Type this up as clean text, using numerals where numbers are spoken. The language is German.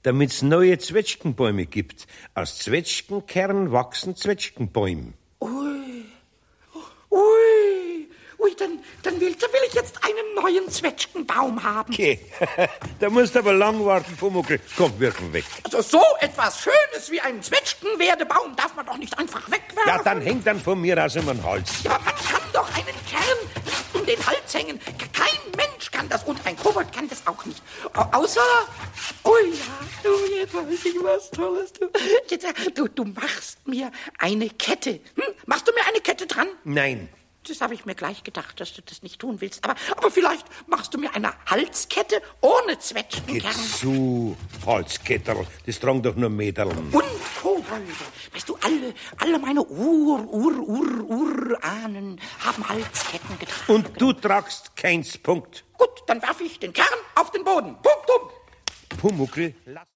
damit's neue Zwetschgenbäume gibt. Aus Zwetschgenkern wachsen Zwetschgenbäume. Ui, dann will ich jetzt einen neuen Zwetschgenbaum haben. Okay, da musst du aber lang warten, Pumuckl. Komm, wirfen weg. Also so etwas Schönes wie ein Zwetschgenwerdebaum darf man doch nicht einfach wegwerfen. Ja, dann hängt dann von mir aus um den Hals. Ja, man kann doch einen Kern nicht um den Hals hängen. Kein Mensch kann das und ein Kobold kann das auch nicht. Außer, jetzt weiß ich was Tolles. Du machst mir eine Kette. Machst du mir eine Kette dran? Nein. Das habe ich mir gleich gedacht, dass du das nicht tun willst. Aber vielleicht machst du mir eine Halskette ohne Zwetschgenkern. Geh zu, Halsketterl. Das tragen doch nur Mädeln. Und Kobolde. Weißt du, alle meine Urahnen haben Halsketten getragen. Und du tragst keins, Punkt. Gut, dann werfe ich den Kern auf den Boden. Punkt. Pumuckl, lass